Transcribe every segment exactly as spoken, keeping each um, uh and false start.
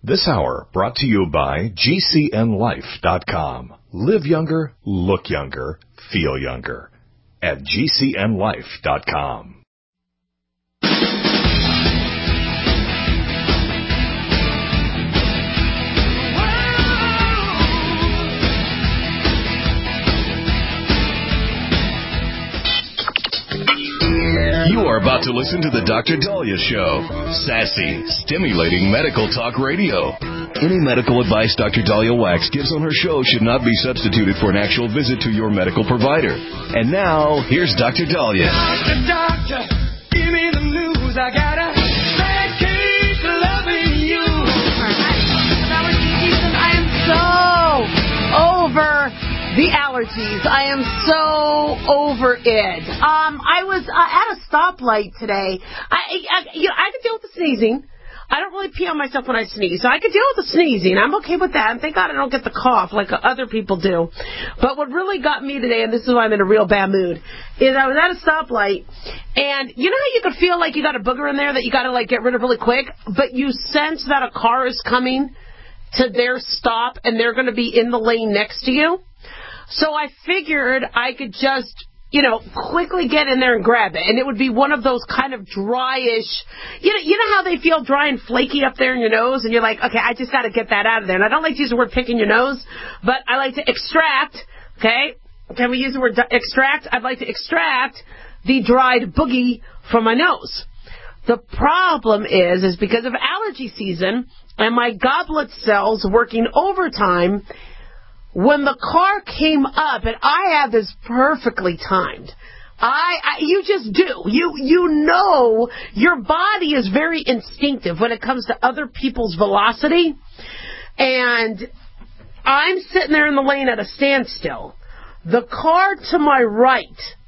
This hour brought to you by G C N life dot com. Live younger, look younger, feel younger at G C N life dot com. You are about to listen to the Doctor Daliah Show. Sassy, stimulating medical talk radio. Any medical advice Doctor Daliah Wax gives on her show should not be substituted for an actual visit to your medical provider. And now, here's Doctor Daliah. Doctor, doctor, give me the news. I got a bad case of loving you. I am so over the allergies. I am so over it. Um, I was uh, at a stoplight today. I, I, you know, I could deal with the sneezing. I don't really pee on myself when I sneeze, so I could deal with the sneezing. I'm okay with that. And thank God I don't get the cough like other people do. But what really got me today, and this is why I'm in a real bad mood, is I was at a stoplight, and you know how you could feel like you got a booger in there that you got to like get rid of really quick, but you sense that a car is coming to their stop, and they're going to be in the lane next to you? So I figured I could just, you know, quickly get in there and grab it. And it would be one of those kind of dryish, you know, you know how they feel dry and flaky up there in your nose? And you're like, okay, I just got to get that out of there. And I don't like to use the word picking your nose, but I like to extract, okay? Can we use the word extract? I'd like to extract the dried boogie from my nose. The problem is, is because of allergy season and my goblet cells working overtime, when the car came up, and I had this perfectly timed, I, I you just do. You you know your body is very instinctive when it comes to other people's velocity. And I'm sitting there in the lane at a standstill. The car to my right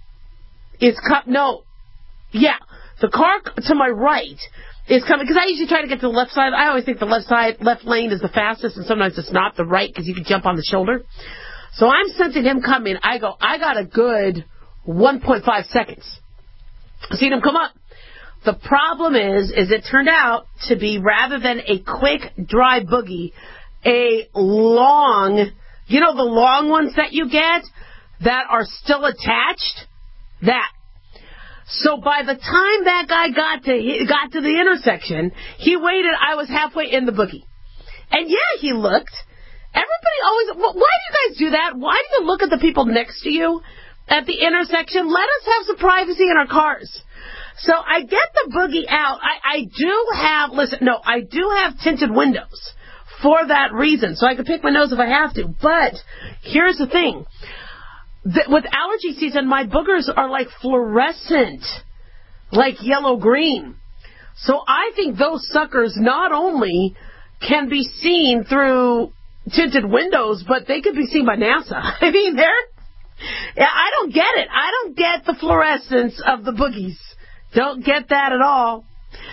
is cut. No, yeah, the car to my right is coming, because I usually try to get to the left side. I always think the left side, left lane is the fastest, and sometimes it's not the right, because you can jump on the shoulder. So I'm sensing him coming. I go, I got a good one point five seconds. I seen him come up. The problem is, is it turned out to be, rather than a quick, dry boogie, a long, you know the long ones that you get that are still attached? That. So by the time that guy got to got to the intersection, he waited. I was halfway in the boogie. And yeah, he looked. Everybody always, why do you guys do that? Why do you look at the people next to you at the intersection? Let us have some privacy in our cars. So I get the boogie out. I, I do have, listen, no, I do have tinted windows for that reason. So I can pick my nose if I have to. But here's the thing. The, with allergy season, my boogers are like fluorescent, like yellow-green. So I think those suckers not only can be seen through tinted windows, but they could be seen by NASA. I mean, they're, yeah, I don't get it. I don't get the fluorescence of the boogies. Don't get that at all.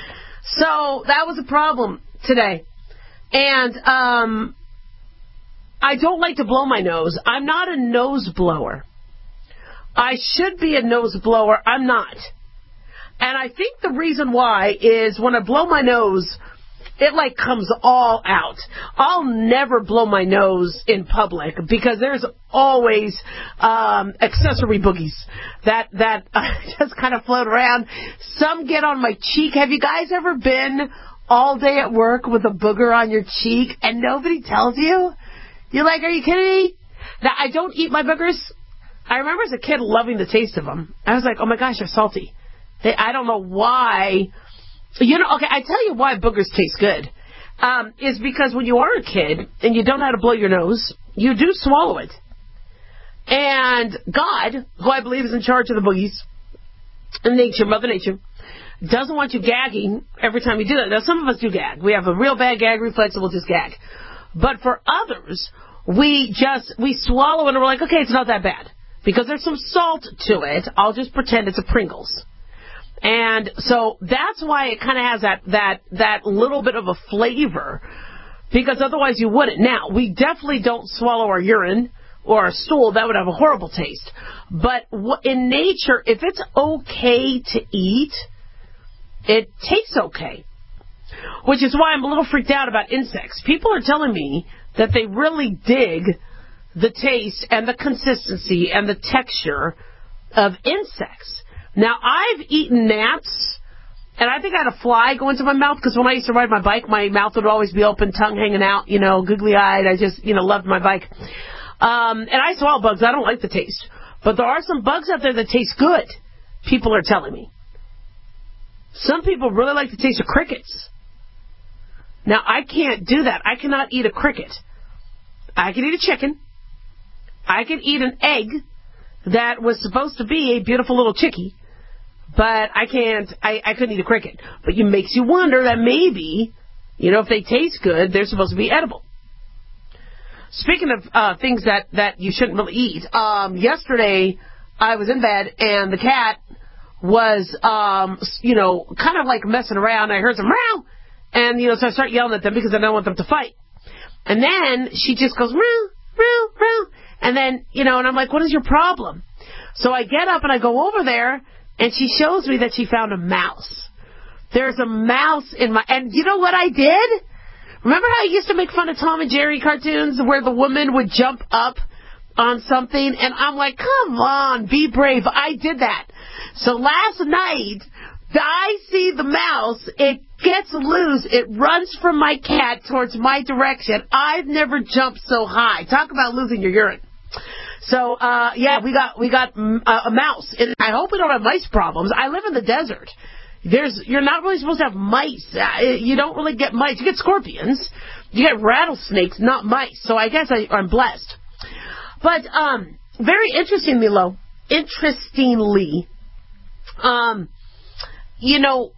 So that was a problem today. And, um... I don't like to blow my nose. I'm not a nose blower. I should be a nose blower. I'm not. And I think the reason why is when I blow my nose, it like comes all out. I'll never blow my nose in public because there's always um, accessory boogies that, that uh, just kind of float around. Some get on my cheek. Have you guys ever been all day at work with a booger on your cheek and nobody tells you? You're like, are you kidding me? Now, I don't eat my boogers. I remember as a kid loving the taste of them. I was like, oh my gosh, they're salty. They, I don't know why. You know, okay, I tell you why boogers taste good. Um, is because when you are a kid and you don't know how to blow your nose, you do swallow it. And God, who I believe is in charge of the boogies, and nature, Mother Nature, doesn't want you gagging every time you do that. Now, some of us do gag. We have a real bad gag reflex and we'll just gag. But for others, we just, we swallow it and we're like, okay, it's not that bad. Because there's some salt to it, I'll just pretend it's a Pringles. And so that's why it kind of has that, that, that little bit of a flavor. Because otherwise you wouldn't. Now, we definitely don't swallow our urine or our stool. That would have a horrible taste. But in nature, if it's okay to eat, it tastes okay. which is why I'm a little freaked out about insects. People are telling me that they really dig the taste and the consistency and the texture of insects. Now, I've eaten gnats, and I think I had a fly go into my mouth, because when I used to ride my bike, my mouth would always be open, tongue hanging out, you know, googly-eyed. I just, you know, loved my bike. Um, and I swallow bugs. I don't like the taste. But there are some bugs out there that taste good, people are telling me. Some people really like the taste of crickets. Now, I can't do that. I cannot eat a cricket. I can eat a chicken. I can eat an egg that was supposed to be a beautiful little chickie, but I can't, I, I couldn't eat a cricket. But it makes you wonder that maybe, you know, if they taste good, they're supposed to be edible. Speaking of uh, things that, that you shouldn't really eat, um, yesterday I was in bed and the cat was, um, you know, kind of like messing around. I heard some meow, and, you know, so I start yelling at them because I don't want them to fight. And then she just goes, meow, meow, meow. And then, you know, and I'm like, what is your problem? So I get up and I go over there, and she shows me that she found a mouse. There's a mouse in my, and you know what I did? Remember how I used to make fun of Tom and Jerry cartoons where the woman would jump up on something? And I'm like, come on, be brave. I did that. So last night, I see the mouse. It gets loose. It runs from my cat towards my direction. I've never jumped so high. Talk about losing your urine. So, uh, yeah, we got we got mm, a, a mouse. And I hope we don't have mice problems. I live in the desert. There's You're not really supposed to have mice. Uh, you don't really get mice. You get scorpions. You get rattlesnakes, not mice. So I guess I, I'm blessed. But um, very interesting, Milo. Interestingly, um, you know,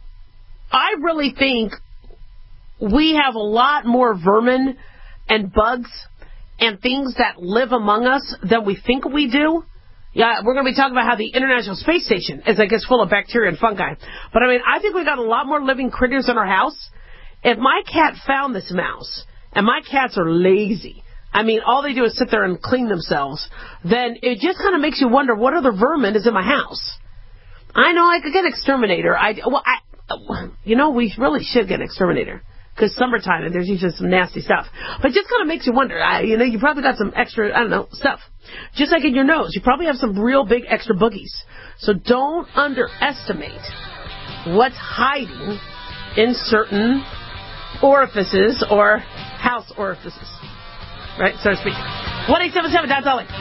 I really think we have a lot more vermin and bugs and things that live among us than we think we do. Yeah, we're going to be talking about how the International Space Station is, I guess, full of bacteria and fungi. But, I mean, I think we got a lot more living critters in our house. If my cat found this mouse, and my cats are lazy, I mean, all they do is sit there and clean themselves, then it just kind of makes you wonder what other vermin is in my house. I know I could get an exterminator. I, well, I, you know, we really should get an exterminator. Because summertime, and there's usually some nasty stuff. But it just kind of makes you wonder. I, you know, you probably got some extra, I don't know, stuff. Just like in your nose. You probably have some real big extra boogies. So don't underestimate what's hiding in certain orifices or house orifices. Right, so to speak. one eight seven seven, that's all it.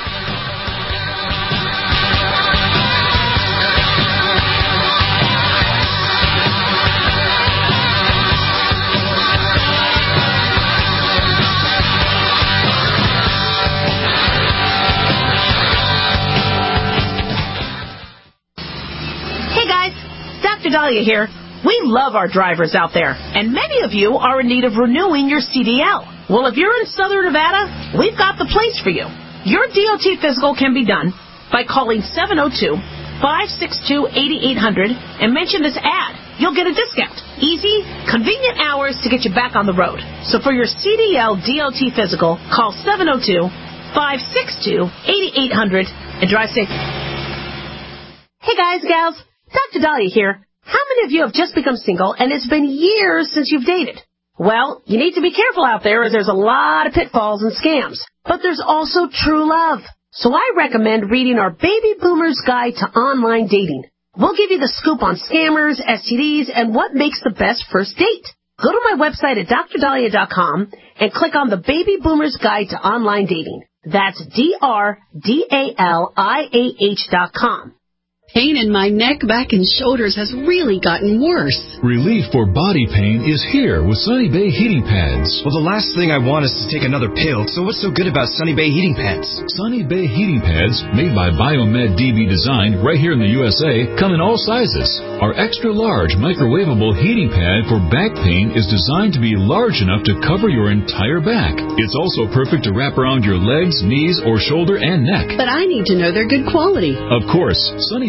Doctor Dahlia here. We love our drivers out there, and many of you are in need of renewing your C D L. Well, if you're in Southern Nevada, we've got the place for you. Your D O T physical can be done by calling seven oh two, five six two, eight eight zero zero and mention this ad. You'll get a discount. Easy, convenient hours to get you back on the road. So for your C D L D O T physical, call seven oh two, five six two, eight eight zero zero and drive safe. Hey guys, gals. Doctor Dahlia here. How many of you have just become single and it's been years since you've dated? Well, you need to be careful out there as there's a lot of pitfalls and scams. But there's also true love. So I recommend reading our Baby Boomer's Guide to Online Dating. We'll give you the scoop on scammers, S T Ds, and what makes the best first date. Go to my website at dr dahlia dot com and click on the Baby Boomer's Guide to Online Dating. That's D R D A L I A H dot com. Pain in my neck, back, and shoulders has really gotten worse. Relief for body pain is here with Sunny Bay Heating Pads. Well, the last thing I want is to take another pill, so what's so good about Sunny Bay Heating Pads? Sunny Bay Heating Pads, made by Biomed D B Design right here in the U S A, come in all sizes. Our extra-large microwavable heating pad for back pain is designed to be large enough to cover your entire back. It's also perfect to wrap around your legs, knees, or shoulder and neck. But I need to know they're good quality. Of course, Sunny Bay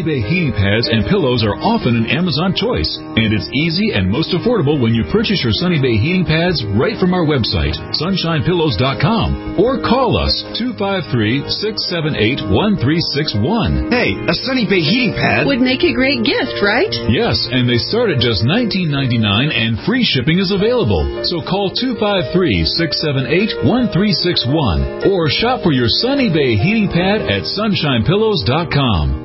Bay heating pads and pillows are often an Amazon choice, and it's easy and most affordable when you purchase your Sunny Bay heating pads right from our website, sunshine pillows dot com, or call us two five three, six seven eight, one three six one. Hey, a Sunny Bay heating pad Would make a great gift, right? Yes, and they start at just nineteen ninety-nine, and free shipping is available. So call two five three, six seven eight, one three six one or shop for your Sunny Bay heating pad at sunshine pillows dot com.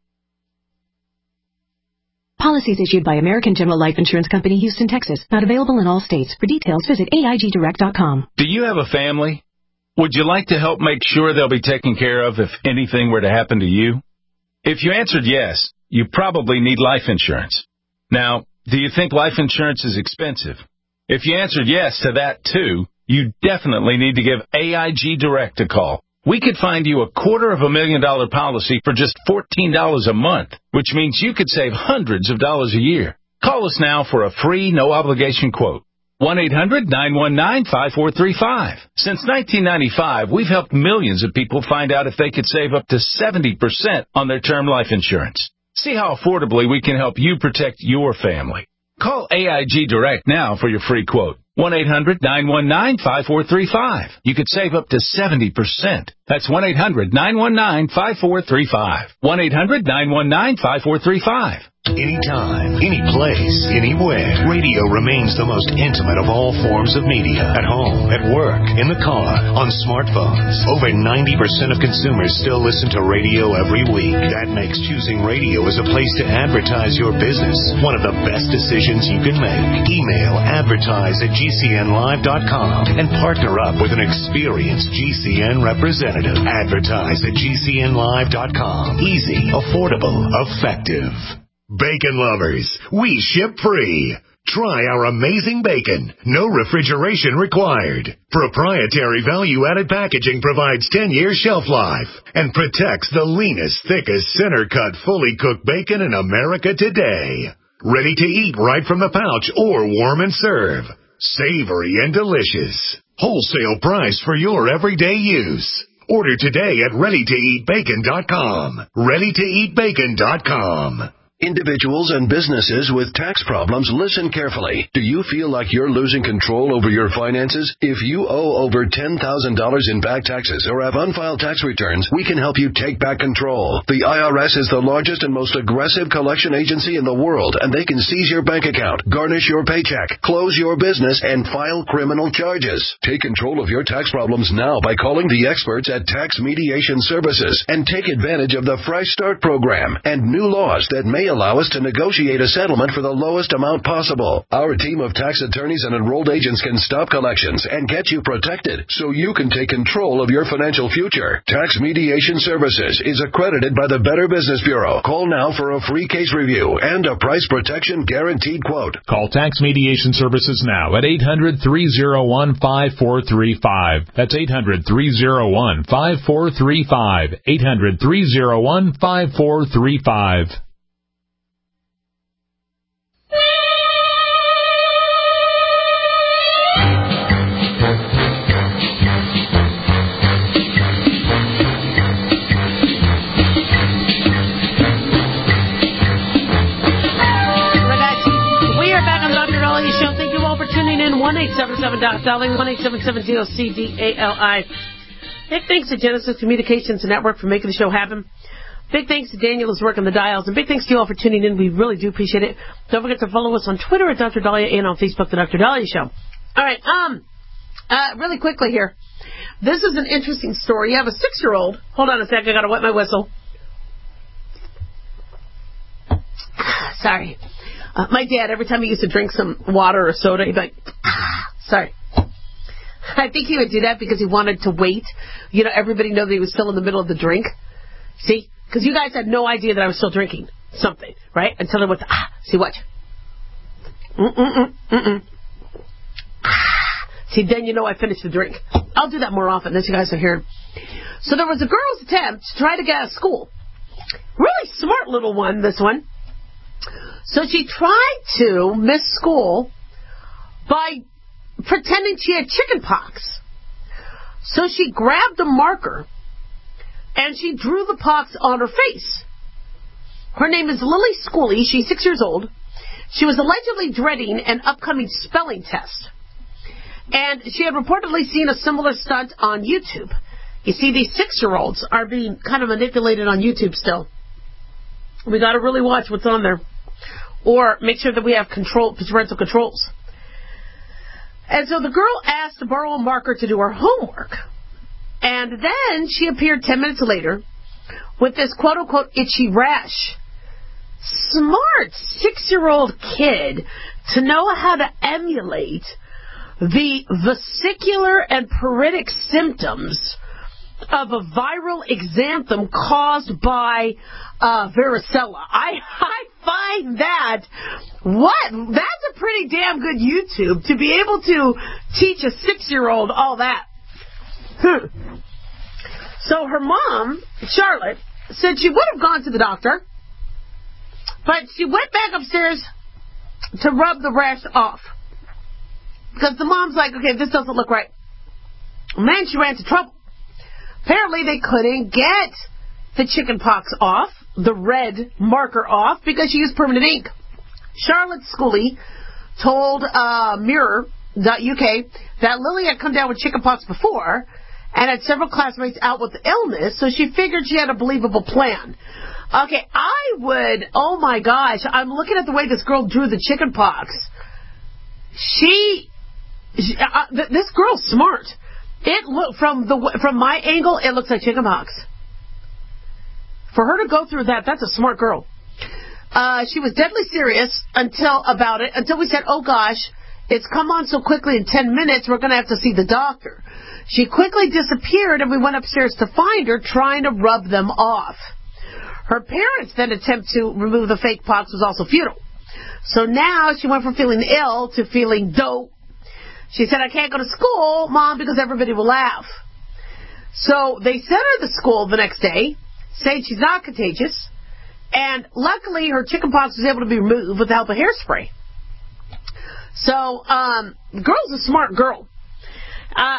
Policies issued by American General Life Insurance Company, Houston, Texas. Not available in all states. For details, visit A I G direct dot com. Do you have a family? Would you like to help make sure they'll be taken care of if anything were to happen to you? If you answered yes, you probably need life insurance. Now, do you think life insurance is expensive? If you answered yes to that too, you definitely need to give A I G Direct a call. We could find you a quarter of a million dollar policy for just fourteen dollars a month, which means you could save hundreds of dollars a year. Call us now for a free, no-obligation quote. one eight hundred, nine one nine, five four three five. Since nineteen ninety-five, we've helped millions of people find out if they could save up to seventy percent on their term life insurance. See how affordably we can help you protect your family. Call A I G Direct now for your free quote. one eight hundred, nine one nine, five four three five. You could save up to seventy percent. That's one eight hundred, nine one nine, five four three five. one eight hundred, nine one nine, five four three five. Anytime, any place, anywhere. Radio remains the most intimate of all forms of media. At home, at work, in the car, on smartphones. Over ninety percent of consumers still listen to radio every week. That makes choosing radio as a place to advertise your business one of the best decisions you can make. Email advertise at G C N live dot com and partner up with an experienced G C N representative. Advertise at G C N live dot com. Easy, affordable, effective. Bacon lovers, we ship free. Try our amazing bacon. No refrigeration required. Proprietary value-added packaging provides ten-year shelf life and protects the leanest, thickest, center-cut, fully cooked bacon in America today. Ready to eat right from the pouch or warm and serve. Savory and delicious. Wholesale price for your everyday use. Order today at ready to eat bacon dot com. ready to eat bacon dot com. Individuals and businesses with tax problems, listen carefully. Do you feel like you're losing control over your finances? If you owe over ten thousand dollars in back taxes or have unfiled tax returns, we can help you take back control. The I R S is the largest and most aggressive collection agency in the world, and they can seize your bank account, garnish your paycheck, close your business, and file criminal charges. Take control of your tax problems now by calling the experts at Tax Mediation Services and take advantage of the Fresh Start program and new laws that may allow us to negotiate a settlement for the lowest amount possible. Our team of tax attorneys and enrolled agents can stop collections and get you protected so you can take control of your financial future. Tax Mediation Services is accredited by the Better Business Bureau. Call now for a free case review and a price protection guaranteed quote. Call Tax Mediation Services now at eight hundred, three oh one, five four three five. That's eight hundred, three oh one, five four three five. eight hundred, three oh one, five four three five. one eight seven seven D O C, dialing one eight seven seven D O C D A L I. Big thanks to Genesis Communications Network for making the show happen. Big thanks to Daniel who's working the dials. And big thanks to you all for tuning in. We really do appreciate it. Don't forget to follow us on Twitter at Doctor Dahlia and on Facebook, The Doctor Dahlia Show. All right, um, uh, really quickly here. This is an interesting story. You have a six-year-old. Hold on a sec. I got to wet my whistle. Sorry. Uh, my dad, every time he used to drink some water or soda, he'd be like, ah, sorry. I think he would do that because he wanted to wait. You know, everybody know that he was still in the middle of the drink. See? Because you guys had no idea that I was still drinking something, right? Until I went, ah, see, watch. Mm-mm-mm, mm-mm. Ah. See, then you know I finished the drink. I'll do that more often, as you guys are hearing. So there was a girl's attempt to try to get out of school. Really smart little one, this one. So she tried to miss school by pretending she had chicken pox. So she grabbed a marker and she drew the pox on her face. Her name is Lily Schooley. She's six years old. She was allegedly dreading an upcoming spelling test. And she had reportedly seen a similar stunt on YouTube. You see, these six-year-olds are being kind of manipulated on YouTube still. We got to really watch what's on there. Or make sure that we have control, parental controls. And so the girl asked to borrow a marker to do her homework. And then she appeared ten minutes later with this quote-unquote itchy rash. Smart six-year-old kid to know how to emulate the vesicular and pruritic symptoms of a viral exanthem caused by uh, varicella. I, I find that, what? That's a pretty damn good YouTube to be able to teach a six-year-old all that. Hmm. So her mom, Charlotte, said she would have gone to the doctor, but she went back upstairs to rub the rash off. Because the mom's like, okay, this doesn't look right. And then she ran into trouble. Apparently they couldn't get the chicken pox off, the red marker off, because she used permanent ink. Charlotte Schooley told uh, Mirror dot U K that Lily had come down with chicken pox before and had several classmates out with the illness, so she figured she had a believable plan. Okay, I would, oh my gosh, I'm looking at the way this girl drew the chicken pox. She, she uh, th- this girl's smart. It look from the from my angle, it looks like chicken pox. For her to go through that, that's a smart girl. Uh, she was deadly serious until about it, until we said, oh gosh, it's come on so quickly in ten minutes, we're going to have to see the doctor. She quickly disappeared, and we went upstairs to find her, trying to rub them off. Her parents' then attempt to remove the fake pox was also futile. So now she went from feeling ill to feeling dope. She said, I can't go to school, Mom, because everybody will laugh. So they sent her to school the next day, saying she's not contagious, and luckily her chickenpox was able to be removed with the help of hairspray. So, um, the girl's a smart girl. Uh,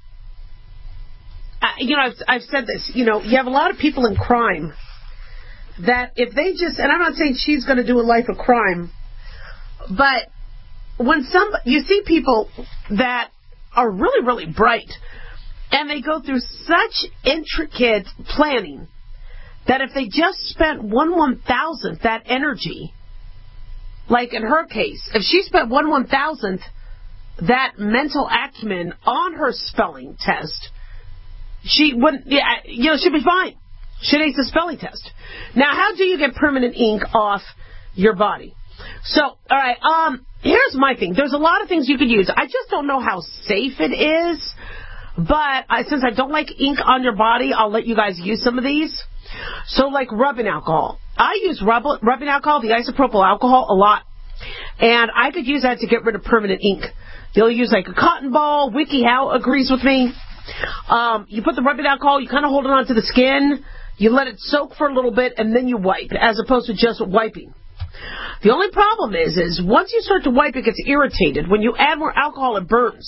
you know, I've, I've said this, you know, you have a lot of people in crime that if they just, and I'm not saying she's going to do a life of crime, but when some, you see people that are really, really bright, and they go through such intricate planning that if they just spent one one thousandth that energy, like in her case, if she spent one one thousandth that mental acumen on her spelling test, she wouldn't, yeah, you know, she'd be fine. She needs a spelling test. Now, how do you get permanent ink off your body? So, all right, um, here's my thing. There's a lot of things you could use. I just don't know how safe it is, but I, since I don't like ink on your body, I'll let you guys use some of these. So, like rubbing alcohol. I use rub, rubbing alcohol, the isopropyl alcohol, a lot, and I could use that to get rid of permanent ink. You'll use like a cotton ball. WikiHow agrees with me. Um, you put the rubbing alcohol, you kind of hold it onto the skin, you let it soak for a little bit, and then you wipe, as opposed to just wiping. The only problem is, is once you start to wipe, it gets irritated. When you add more alcohol, it burns.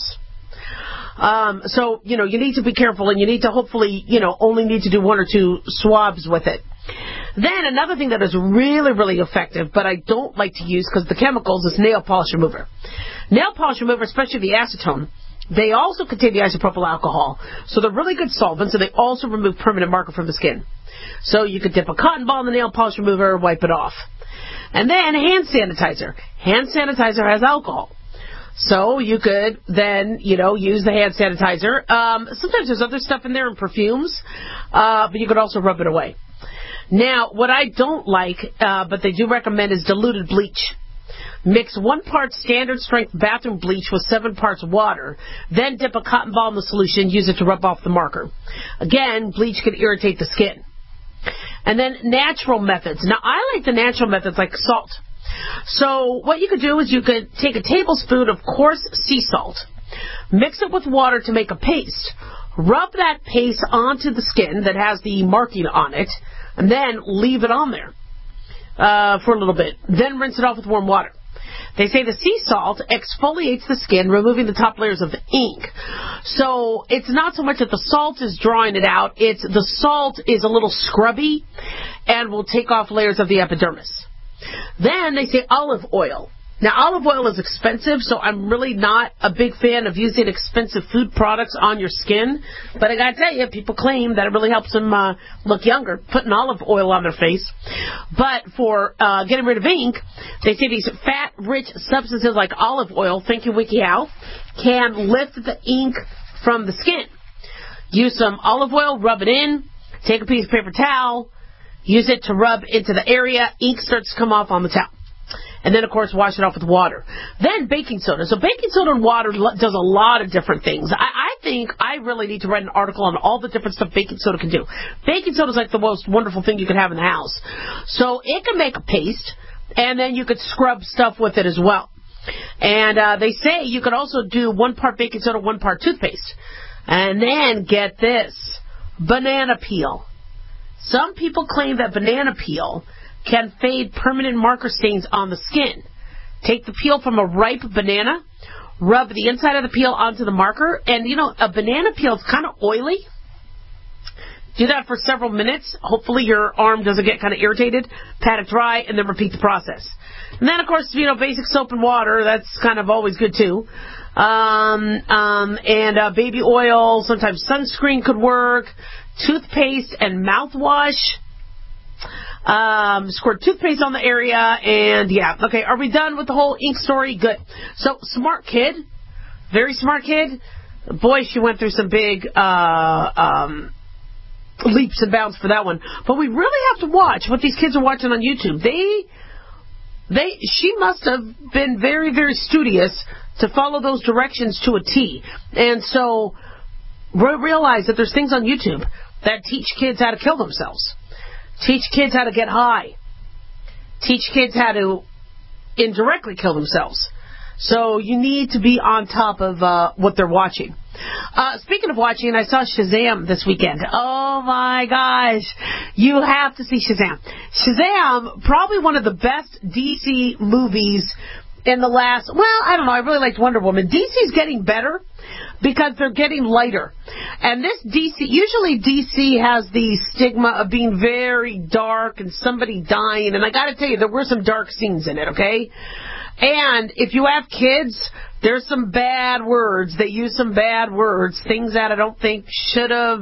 Um, so, you know, you need to be careful, and you need to hopefully, you know, only need to do one or two swabs with it. Then another thing that is really, really effective, but I don't like to use because the chemicals, is nail polish remover. Nail polish remover, especially the acetone, they also contain the isopropyl alcohol. So they're really good solvents, and they also remove permanent marker from the skin. So you could dip a cotton ball in the nail polish remover, wipe it off. And then hand sanitizer. Hand sanitizer has alcohol. So you could then, you know, use the hand sanitizer. Um, sometimes there's other stuff in there and perfumes, uh, but you could also rub it away. Now, what I don't like, uh, but they do recommend, is diluted bleach. Mix one part standard strength bathroom bleach with seven parts water. Then dip a cotton ball in the solution. Use it to rub off the marker. Again, bleach can irritate the skin. And then natural methods. Now, I like the natural methods like salt. So what you could do is you could take a tablespoon of coarse sea salt, mix it with water to make a paste. Rub that paste onto the skin that has the marking on it, and then leave it on there uh, for a little bit. Then rinse it off with warm water. They say the sea salt exfoliates the skin, removing the top layers of the ink. So it's not so much that the salt is drawing it out, it's the salt is a little scrubby and will take off layers of the epidermis. Then they say olive oil. Now, olive oil is expensive, so I'm really not a big fan of using expensive food products on your skin. But I got to tell you, people claim that it really helps them uh, look younger, putting olive oil on their face. But for uh, getting rid of ink, they say these fat-rich substances like olive oil, thank you, WikiHow, can lift the ink from the skin. Use some olive oil, rub it in, take a piece of paper towel, use it to rub into the area, ink starts to come off on the towel. And then, of course, wash it off with water. Then baking soda. So baking soda and water does a lot of different things. I, I think I really need to write an article on all the different stuff baking soda can do. Baking soda is like the most wonderful thing you can have in the house. So it can make a paste, and then you could scrub stuff with it as well. And uh, they say you could also do one part baking soda, one part toothpaste. And then, get this, banana peel. Some people claim that banana peel can fade permanent marker stains on the skin. Take the peel from a ripe banana, rub the inside of the peel onto the marker, and, you know, a banana peel is kind of oily. Do that for several minutes. Hopefully your arm doesn't get kind of irritated. Pat it dry, and then repeat the process. And then, of course, you know, basic soap and water. That's kind of always good, too. Um, um, and uh, baby oil. Sometimes sunscreen could work. Toothpaste and mouthwash. Um, squirt toothpaste on the area, and yeah, okay, are we done with the whole ink story? Good. So, smart kid, very smart kid. Boy, she went through some big uh, um, leaps and bounds for that one. But we really have to watch what these kids are watching on YouTube. They, they, she must have been very, very studious to follow those directions to a T. And so, re- realize that there's things on YouTube that teach kids how to kill themselves. Teach kids how to get high. Teach kids how to indirectly kill themselves. So you need to be on top of uh, what they're watching. Uh, speaking of watching, I saw Shazam this weekend. Oh my gosh. You have to see Shazam. Shazam, probably one of the best D C movies in the last, well, I don't know, I really liked Wonder Woman. D C's getting better because they're getting lighter. And this D C, usually D C has the stigma of being very dark and somebody dying. And I got to tell you, there were some dark scenes in it, okay? And if you have kids, there's some bad words. They use some bad words, things that I don't think should have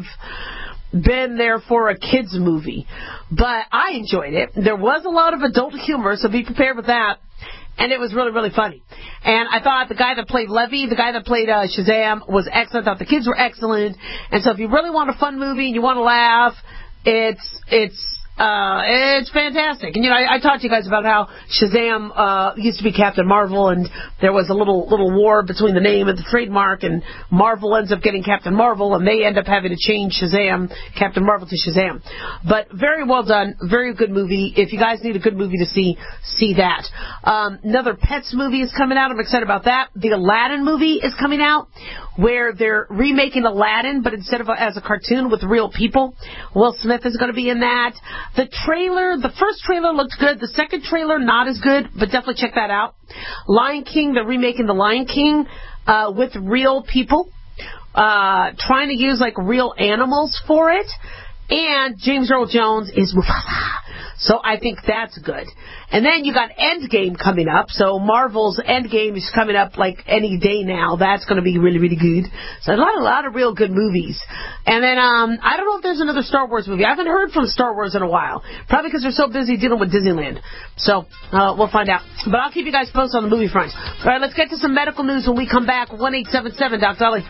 been there for a kids movie. But I enjoyed it. There was a lot of adult humor, so be prepared with that. And it was really, really funny. And I thought the guy that played Levy, the guy that played uh, Shazam, was excellent. I thought the kids were excellent. And so if you really want a fun movie and you want to laugh, it's it's uh, it's fantastic. And, you know, I, I talked to you guys about how Shazam uh, used to be Captain Marvel, and there was a little little war between the name and the trademark, and Marvel ends up getting Captain Marvel, and they end up having to change Shazam, Captain Marvel to Shazam. But very well done, very good movie. If you guys need a good movie to see, see that. Um, another Pets movie is coming out. I'm excited about that. The Aladdin movie is coming out, where they're remaking Aladdin, but instead of a, as a cartoon with real people. Will Smith is going to be in that. The trailer, the first trailer looked good. The second trailer, not as good, but definitely check that out. Lion King, they're remaking The Lion King uh, with real people, uh, trying to use, like, real animals for it. And James Earl Jones is Mufasa. So I think that's good. And then you got Endgame coming up. So Marvel's Endgame is coming up like any day now. That's going to be really, really good. So a lot, a lot of real good movies. And then um, I don't know if there's another Star Wars movie. I haven't heard from Star Wars in a while. Probably because they're so busy dealing with Disneyland. So uh, we'll find out. But I'll keep you guys posted on the movie front. All right, let's get to some medical news when we come back. one eight seven seven, Doc Dolly.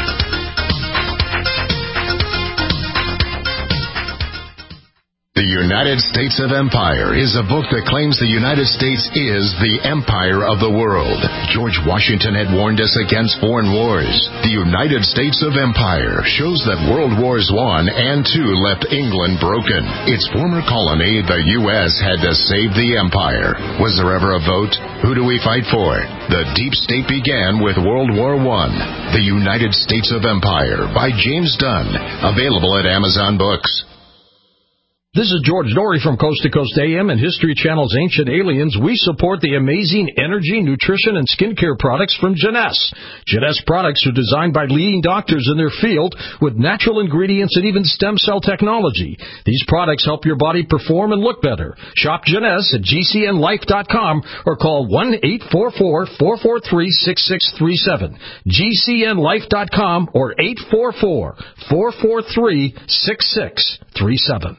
You're United States of Empire is a book that claims the United States is the empire of the world. George Washington had warned us against foreign wars. The United States of Empire shows that World Wars One and Two left England broken. Its former colony, the U S, had to save the empire. Was there ever a vote? Who do we fight for? The Deep State began with World War One. The United States of Empire by James Dunn. Available at Amazon Books. This is George Dory from Coast to Coast A M and History Channel's Ancient Aliens. We support the amazing energy, nutrition, and skincare products from Jeunesse. Jeunesse products are designed by leading doctors in their field with natural ingredients and even stem cell technology. These products help your body perform and look better. Shop Jeunesse at G C N life dot com or call one eight four four, four four three, six six three seven. G C N life dot com or eight four four, four four three, six six three seven.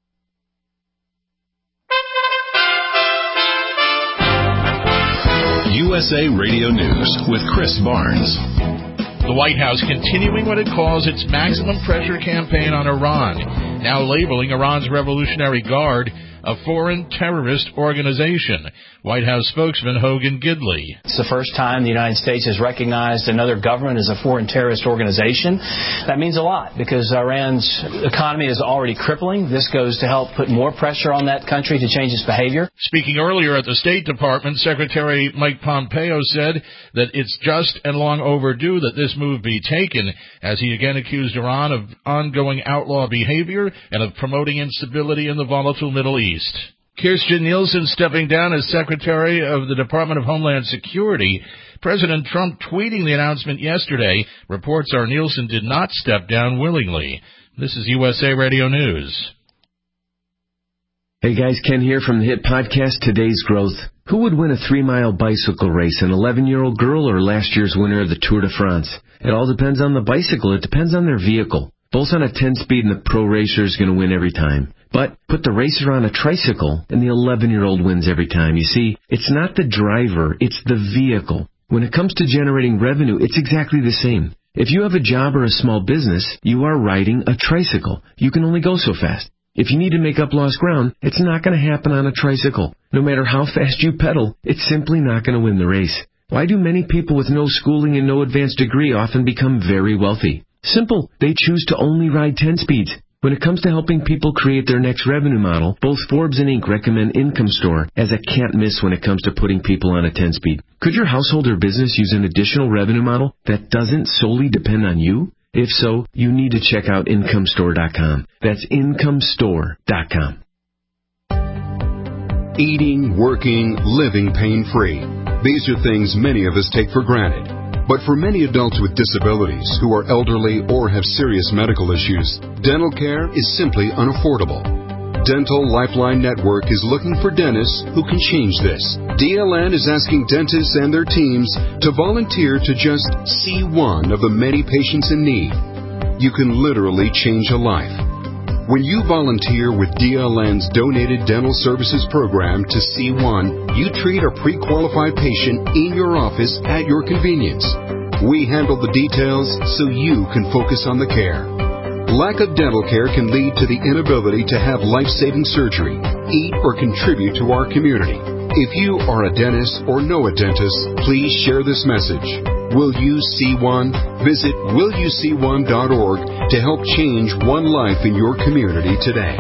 U S A Radio News with Chris Barnes. The White House continuing what it calls its maximum pressure campaign on Iran, now labeling Iran's Revolutionary Guard a foreign terrorist organization. White House spokesman Hogan Gidley. It's the first time the United States has recognized another government as a foreign terrorist organization. That means a lot because Iran's economy is already crippling. This goes to help put more pressure on that country to change its behavior. Speaking earlier at the State Department, Secretary Mike Pompeo said that it's just and long overdue that this move be taken, as he again accused Iran of ongoing outlaw behavior and of promoting instability in the volatile Middle East. Kirstjen Nielsen stepping down as Secretary of the Department of Homeland Security. President Trump tweeting the announcement yesterday. Reports are Nielsen did not step down willingly. This is U S A Radio News. Hey guys, Ken here from the hit podcast Today's Growth. Who would win a three-mile bicycle race, an eleven-year-old girl or last year's winner of the Tour de France? It all depends on the bicycle. It depends on their vehicle. Both on a ten-speed and the pro racer is going to win every time. But put the racer on a tricycle and the eleven-year-old wins every time. You see, it's not the driver, it's the vehicle. When it comes to generating revenue, it's exactly the same. If you have a job or a small business, you are riding a tricycle. You can only go so fast. If you need to make up lost ground, it's not going to happen on a tricycle. No matter how fast you pedal, it's simply not going to win the race. Why do many people with no schooling and no advanced degree often become very wealthy? Simple. They choose to only ride ten speeds. When it comes to helping people create their next revenue model, both Forbes and Inc recommend Income Store as a can't miss when it comes to putting people on a ten-speed. Could your household or business use an additional revenue model that doesn't solely depend on you? If so, you need to check out income store dot com. That's income store dot com. Eating, working, living pain-free. These are things many of us take for granted. But for many adults with disabilities who are elderly or have serious medical issues, dental care is simply unaffordable. Dental Lifeline Network is looking for dentists who can change this. D L N is asking dentists and their teams to volunteer to just see one of the many patients in need. You can literally change a life. When you volunteer with D L N's Donated Dental Services Program to C one, you treat a pre-qualified patient in your office at your convenience. We handle the details so you can focus on the care. Lack of dental care can lead to the inability to have life-saving surgery, eat, or contribute to our community. If you are a dentist or know a dentist, please share this message. Will you see one? Visit will you see one dot org to help change one life in your community today.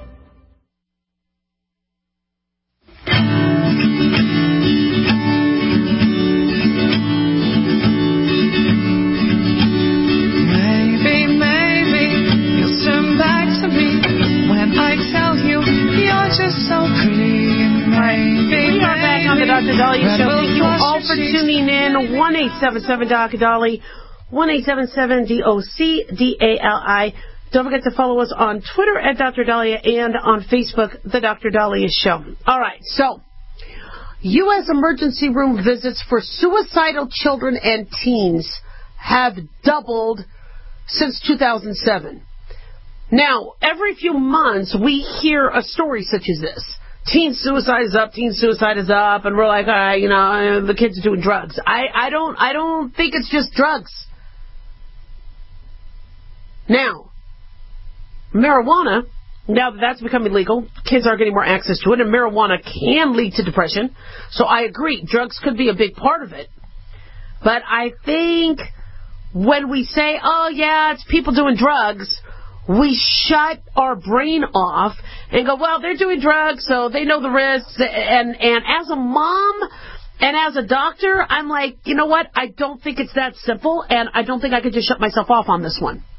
Maybe, maybe you'll turn back to me when I tell you you're just so pretty. Maybe, we are back on the Doctor Dahlia Show. Thank you all for tuning in. one eight seven seven Doctor Dahlia, one eight seven seven D O C D A L I. Don't forget to follow us on Twitter at Doctor Dahlia and on Facebook, The Doctor Dahlia Show. All right, so U S emergency room visits for suicidal children and teens have doubled since two thousand seven. Now, every few months, we hear a story such as this. Teen suicide is up, teen suicide is up, and we're like, all right, you know, the kids are doing drugs. I, I don't, I don't think it's just drugs. Now, marijuana, now that that's becoming legal, kids are getting more access to it, and marijuana can lead to depression. So I agree, drugs could be a big part of it. But I think when we say, oh, yeah, it's people doing drugs, we shut our brain off and go, well, they're doing drugs, so they know the risks. And, and as a mom and as a doctor, I'm like, you know what? I don't think it's that simple, and I don't think I could just shut myself off on this one.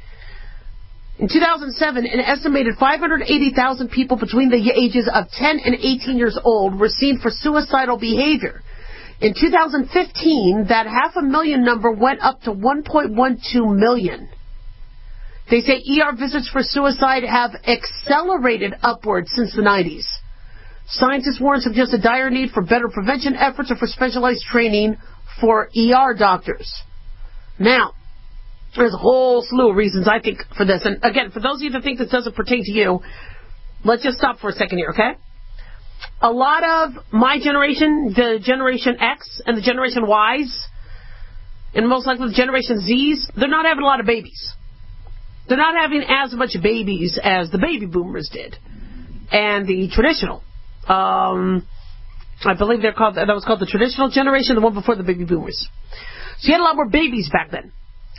In two thousand seven, an estimated five hundred eighty thousand people between the ages of ten and eighteen years old were seen for suicidal behavior. In two thousand fifteen, that half a million number went up to one point one two million. They say E R visits for suicide have accelerated upwards since the nineties. Scientists warn suggest a dire need for better prevention efforts and for specialized training for E R doctors. Now, there's a whole slew of reasons, I think, for this. And again, for those of you that think this doesn't pertain to you, let's just stop for a second here, okay? A lot of my generation, the Generation X and the Generation Ys, and most likely the Generation Zs, they're not having a lot of babies. They're not having as much babies as the baby boomers did. And the traditional, um, I believe they're called, that was called the traditional generation, the one before the baby boomers. So you had a lot more babies back then.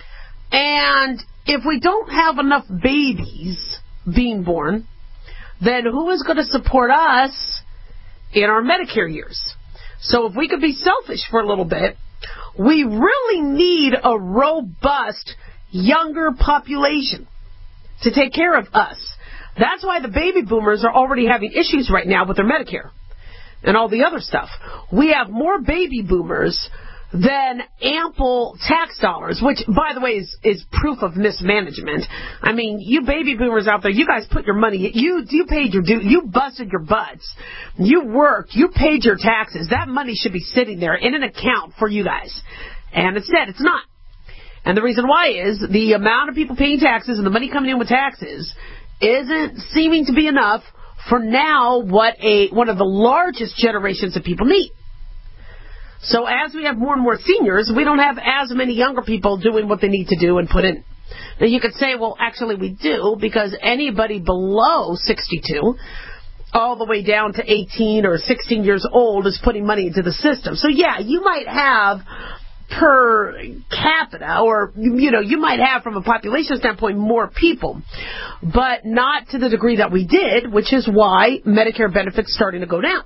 And if we don't have enough babies being born, then who is going to support us in our Medicare years? So if we could be selfish for a little bit, we really need a robust younger population to take care of us. That's why the baby boomers are already having issues right now with their Medicare and all the other stuff. We have more baby boomers than ample tax dollars, which, by the way, is, is proof of mismanagement. I mean, you baby boomers out there, you guys put your money, you you paid your due, you busted your butts, you worked, you paid your taxes. That money should be sitting there in an account for you guys. And instead, it's not. And the reason why is the amount of people paying taxes and the money coming in with taxes isn't seeming to be enough for now what a one of the largest generations of people need. So as we have more and more seniors, we don't have as many younger people doing what they need to do and put in. Now you could say, well, actually we do, because anybody below sixty-two, all the way down to eighteen or sixteen years old, is putting money into the system. So yeah, you might have per capita, or, you know, you might have from a population standpoint more people, but not to the degree that we did, which is why Medicare benefits starting to go down.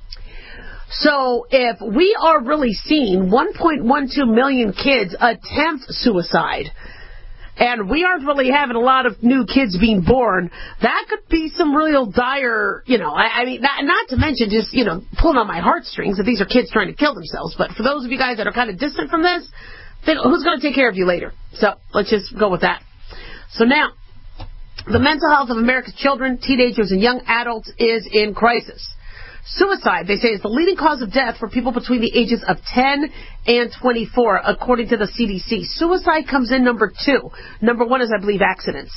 So if we are really seeing one point one two million kids attempt suicide, and we aren't really having a lot of new kids being born, that could be some real dire, you know, I, I mean, not, not to mention just, you know, pulling on my heartstrings if these are kids trying to kill themselves. But for those of you guys that are kind of distant from this, then who's going to take care of you later? So let's just go with that. So now, the mental health of America's children, teenagers, and young adults is in crisis. Suicide, they say, is the leading cause of death for people between the ages of ten and twenty-four, according to the C D C. Suicide comes in number two. Number one is, I believe, accidents.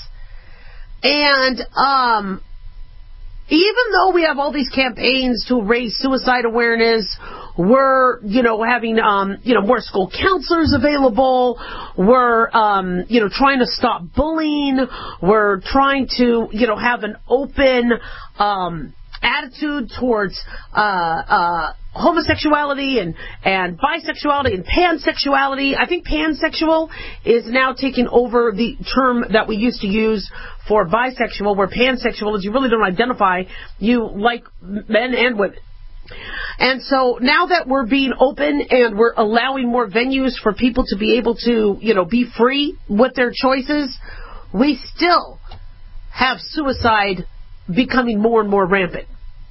And um, even though we have all these campaigns to raise suicide awareness, we're, you know, having, um, you know, more school counselors available. We're, um, you know, trying to stop bullying. We're trying to, you know, have an open um attitude towards uh, uh, homosexuality and, and bisexuality and pansexuality. I think pansexual is now taking over the term that we used to use for bisexual, where pansexual is you really don't identify, you like men and women. And so now that we're being open and we're allowing more venues for people to be able to, you know, be free with their choices, we still have suicide becoming more and more rampant.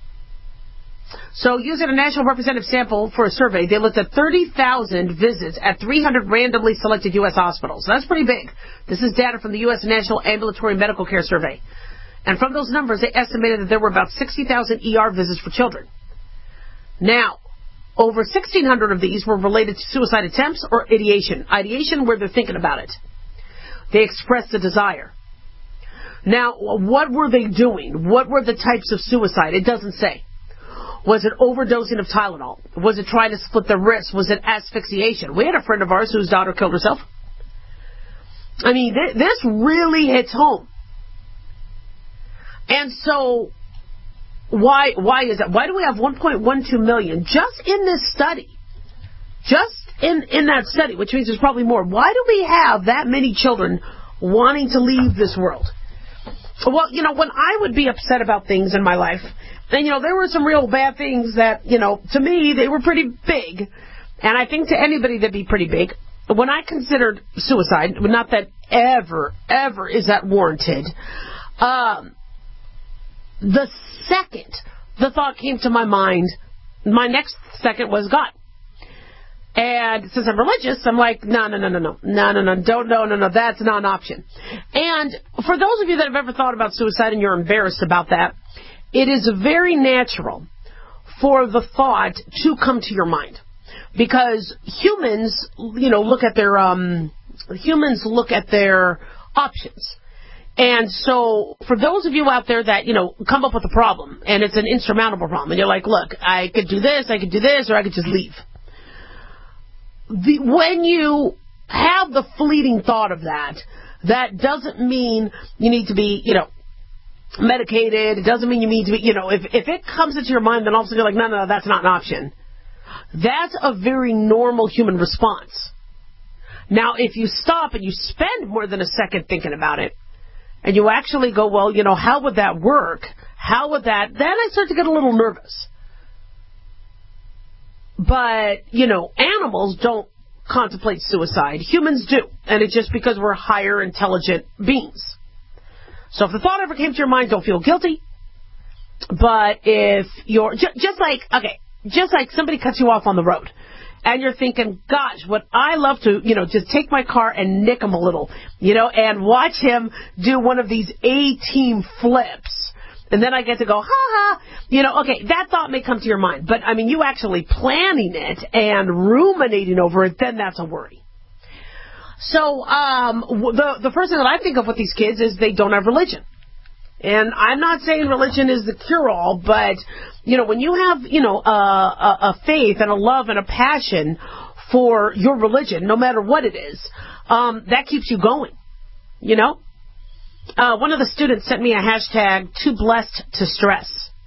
So using a national representative sample for a survey, they looked at thirty thousand visits at three hundred randomly selected U S hospitals. That's pretty big. This is data from the U S National Ambulatory Medical Care Survey. And from those numbers, they estimated that there were about sixty thousand E R visits for children. Now, over sixteen hundred of these were related to suicide attempts or ideation. Ideation, where they're thinking about it. They expressed a desire. Now, what were they doing? What were the types of suicide? It doesn't say. Was it overdosing of Tylenol? Was it trying to split their wrists? Was it asphyxiation? We had a friend of ours whose daughter killed herself. I mean, th- this really hits home. And so, why why is that? Why do we have one point one two million just in this study? Just in, in that study, which means there's probably more. Why do we have that many children wanting to leave this world? Well, you know, when I would be upset about things in my life, and, you know, there were some real bad things that, you know, to me, they were pretty big. And I think to anybody they'd be pretty big. When I considered suicide, not that ever, ever is that warranted, um, the second the thought came to my mind, my next second was God. And since I'm religious, I'm like, no, no, no, no, no, no, no, no, don't, no, no, no, that's not an option. And for those of you that have ever thought about suicide and you're embarrassed about that, it is very natural for the thought to come to your mind. Because humans, you know, look at their, um, humans look at their options. And so for those of you out there that, you know, come up with a problem, and it's an insurmountable problem, and you're like, look, I could do this, I could do this, or I could just leave. The, when you have the fleeting thought of that, that doesn't mean you need to be, you know, medicated. It doesn't mean you need to be, you know, if, if it comes into your mind, then all of a sudden you're like, no, no, no, that's not an option. That's a very normal human response. Now, if you stop and you spend more than a second thinking about it, and you actually go, well, you know, how would that work? How would that, then I start to get a little nervous. But, you know, animals don't contemplate suicide. Humans do. And it's just because we're higher intelligent beings. So if the thought ever came to your mind, don't feel guilty. But if you're, j- just like, okay, just like somebody cuts you off on the road. And you're thinking, gosh, would I love to, you know, just take my car and nick him a little, you know, and watch him do one of these A-team flips. And then I get to go, ha ha, you know, okay, that thought may come to your mind. But, I mean, you actually planning it and ruminating over it, then that's a worry. So um, the, the first thing that I think of with these kids is they don't have religion. And I'm not saying religion is the cure-all, but, you know, when you have, you know, a, a, a faith and a love and a passion for your religion, no matter what it is, um, that keeps you going, you know? Uh, one of the students sent me a hashtag, too blessed to stress.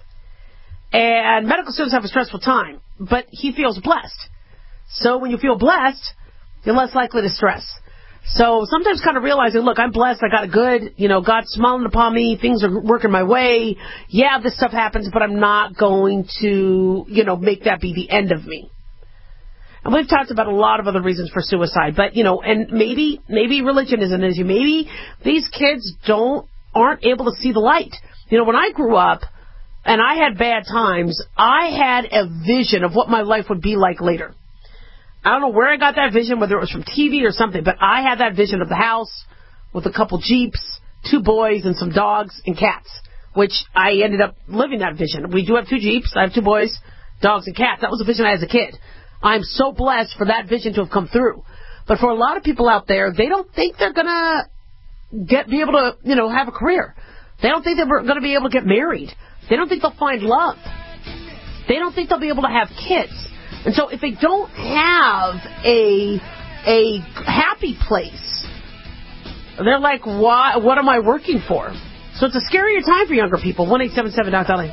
And medical students have a stressful time, but he feels blessed. So when you feel blessed, you're less likely to stress. So sometimes kind of realizing, look, I'm blessed, I got a good, you know, God's smiling upon me, things are working my way. Yeah, this stuff happens, but I'm not going to, you know, make that be the end of me. And we've talked about a lot of other reasons for suicide, but, you know, and maybe, maybe religion isn't an issue. Maybe these kids don't, aren't able to see the light. You know, when I grew up and I had bad times, I had a vision of what my life would be like later. I don't know where I got that vision, whether it was from T V or something, but I had that vision of the house with a couple Jeeps, two boys, and some dogs and cats, which I ended up living that vision. We do have two Jeeps. I have two boys, dogs, and cats. That was the vision I had as a kid. I'm so blessed for that vision to have come through. But for a lot of people out there, they don't think they're going to get be able to, you know, have a career. They don't think they're going to be able to get married. They don't think they'll find love. They don't think they'll be able to have kids. And so if they don't have a a happy place, they're like, why, what am I working for? So it's a scarier time for younger people. one eight seven seven Doc Dahlia.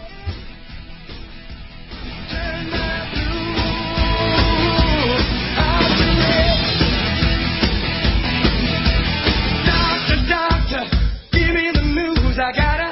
Doctor, doctor, give me the news. I gotta.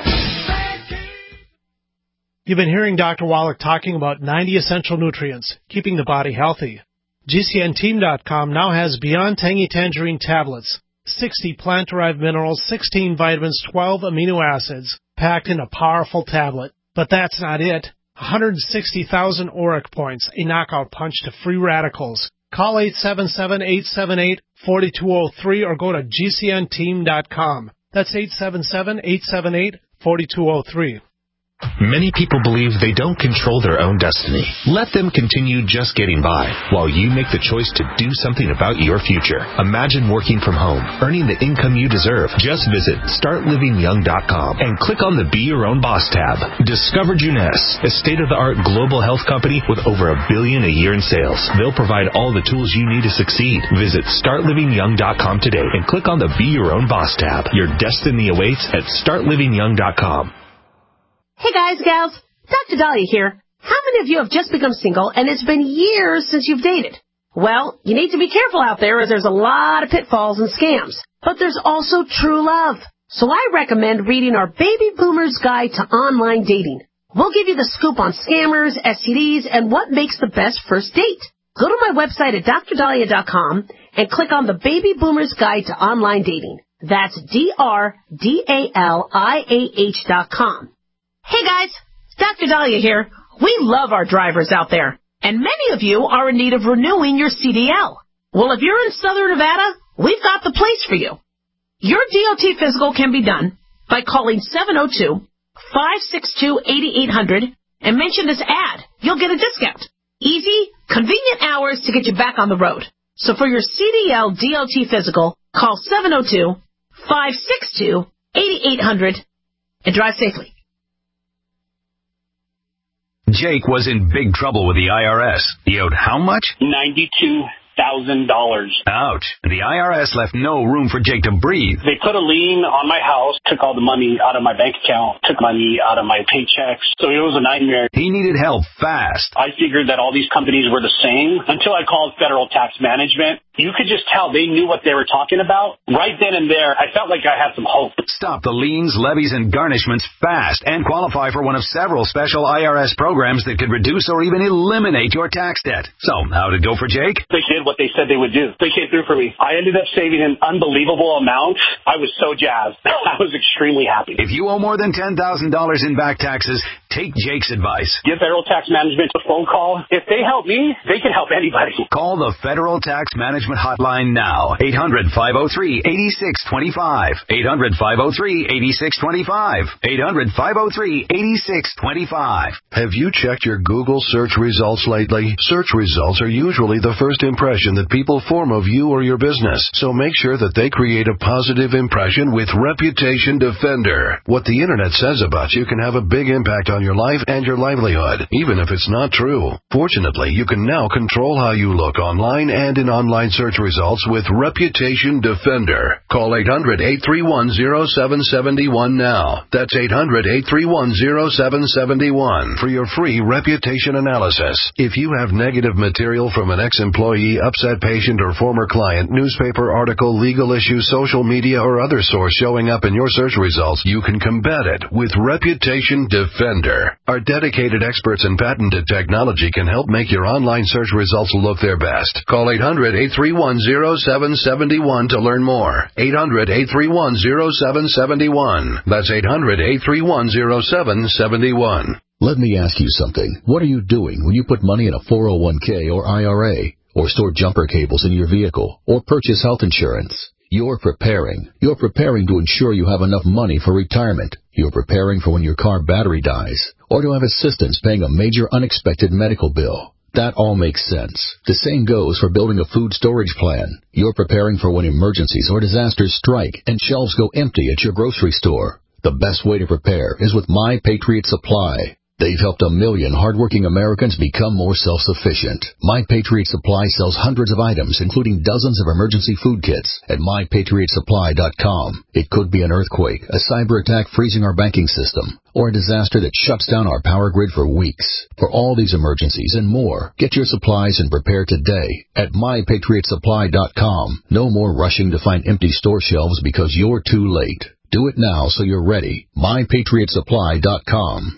You've been hearing Doctor Wallach talking about ninety essential nutrients, keeping the body healthy. G C N team dot com now has Beyond Tangy Tangerine tablets, sixty plant-derived minerals, sixteen vitamins, twelve amino acids, packed in a powerful tablet. But that's not it. one hundred sixty thousand auric points, a knockout punch to free radicals. Call eight seven seven, eight seven eight, four two zero three or go to G C N team dot com. That's eight seven seven, eight seven eight, four two zero three. Many people believe they don't control their own destiny. Let them continue just getting by while you make the choice to do something about your future. Imagine working from home, earning the income you deserve. Just visit start living young dot com and click on the Be Your Own Boss tab. Discover Jeunesse, a state-of-the-art global health company with over a billion a year in sales. They'll provide all the tools you need to succeed. Visit start living young dot com today and click on the Be Your Own Boss tab. Your destiny awaits at start living young dot com. Hey guys, gals, Doctor Dahlia here. How many of you have just become single and it's been years since you've dated? Well, you need to be careful out there as there's a lot of pitfalls and scams. But there's also true love. So I recommend reading our Baby Boomer's Guide to Online Dating. We'll give you the scoop on scammers, S T Ds, and what makes the best first date. Go to my website at dr dahlia dot com and click on the Baby Boomer's Guide to Online Dating. That's D R D A L I A H dot com. Hey guys, Doctor Dahlia here. We love our drivers out there, and many of you are in need of renewing your C D L. Well, if you're in Southern Nevada, we've got the place for you. Your D O T physical can be done by calling seven oh two, five six two, eight eight hundred and mention this ad. You'll get a discount. Easy, convenient hours to get you back on the road. So for your C D L D O T physical, call seven oh two, five six two, eight eight hundred and drive safely. Jake was in big trouble with the I R S. He owed how much? ninety-two thousand dollars. Ouch. The I R S left no room for Jake to breathe. They put a lien on my house, took all the money out of my bank account, took money out of my paychecks. So it was a nightmare. He needed help fast. I figured that all these companies were the same until I called Federal Tax Management. You could just tell they knew what they were talking about. Right then and there, I felt like I had some hope. Stop the liens, levies, and garnishments fast and qualify for one of several special I R S programs that could reduce or even eliminate your tax debt. So, how'd it go for Jake? They did what they said they would do. They came through for me. I ended up saving an unbelievable amount. I was so jazzed. I was extremely happy. If you owe more than ten thousand dollars in back taxes, take Jake's advice. Give Federal Tax Management a phone call. If they help me, they can help anybody. Call the Federal Tax Management Hotline now. eight hundred, five oh three, eight six two five. eight hundred, five oh three, eight six two five. eight hundred, five oh three, eight six two five. Have you checked your Google search results lately? Search results are usually the first impression that people form of you or your business. So make sure that they create a positive impression with Reputation Defender. What the internet says about you can have a big impact on your life and your livelihood, even if it's not true. Fortunately, you can now control how you look online and in online search results with Reputation Defender. Call eight hundred, eight three one, oh seven seven one now. That's eight hundred, eight three one, oh seven seven one for your free reputation analysis. If you have negative material from an ex-employee, upset patient, or former client, newspaper article, legal issue, social media, or other source showing up in your search results, you can combat it with Reputation Defender. Our dedicated experts in patented technology can help make your online search results look their best. Call eight hundred, eight three one, oh seven seven one to learn more. eight hundred, eight three one, oh seven seven one. That's eight hundred, eight three one, oh seven seven one. Let me ask you something. What are you doing when you put money in a four oh one k or I R A, or store jumper cables in your vehicle, or purchase health insurance? You're preparing. You're preparing to ensure you have enough money for retirement. You're preparing for when your car battery dies, or to have assistance paying a major unexpected medical bill. That all makes sense. The same goes for building a food storage plan. You're preparing for when emergencies or disasters strike and shelves go empty at your grocery store. The best way to prepare is with My Patriot Supply. They've helped a million hardworking Americans become more self-sufficient. My Patriot Supply sells hundreds of items, including dozens of emergency food kits, at my patriot supply dot com. It could be an earthquake, a cyber attack freezing our banking system, or a disaster that shuts down our power grid for weeks. For all these emergencies and more, get your supplies and prepare today at my patriot supply dot com. No more rushing to find empty store shelves because you're too late. Do it now so you're ready. my patriot supply dot com.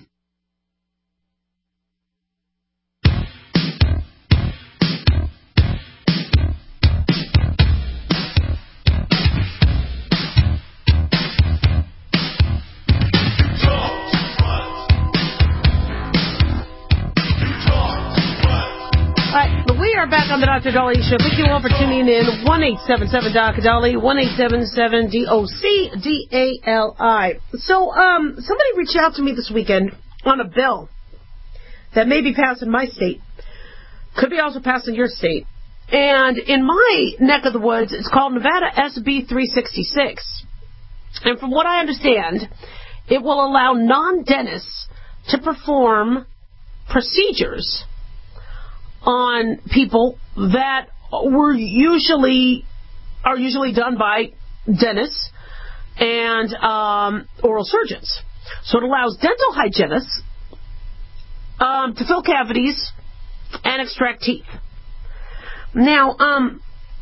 Back on the Doctor Dolly Show. Thank you all for tuning in. one eight seven seven D O C Dolly, one eight seven seven D O C D A L I. So, um, somebody reached out to me this weekend on a bill that may be passed in my state. Could be also passed in your state. And in my neck of the woods, it's called Nevada S B three sixty-six. And from what I understand, it will allow non-dentists to perform procedures on people that were usually are usually done by dentists and um, oral surgeons. So it allows dental hygienists um, to fill cavities and extract teeth. Now, um,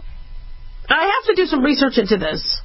I have to do some research into this,